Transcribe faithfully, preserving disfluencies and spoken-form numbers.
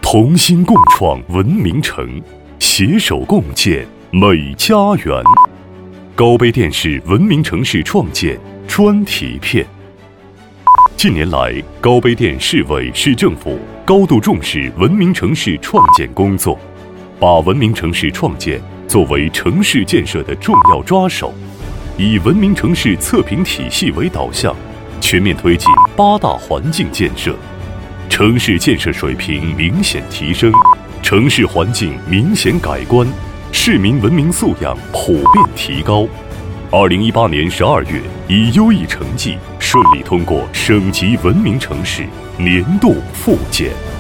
同心共创文明城，携手共建美家园。高碑店是文明城市创建专题片。近年来，高碑店市委市政府高度重视文明城市创建工作，把文明城市创建作为城市建设的重要抓手，以文明城市测评体系为导向，全面推进八大环境建设，城市建设水平明显提升，城市环境明显改观，市民文明素养普遍提高。二零一八年十二月，以优异成绩顺利通过省级文明城市年度复检。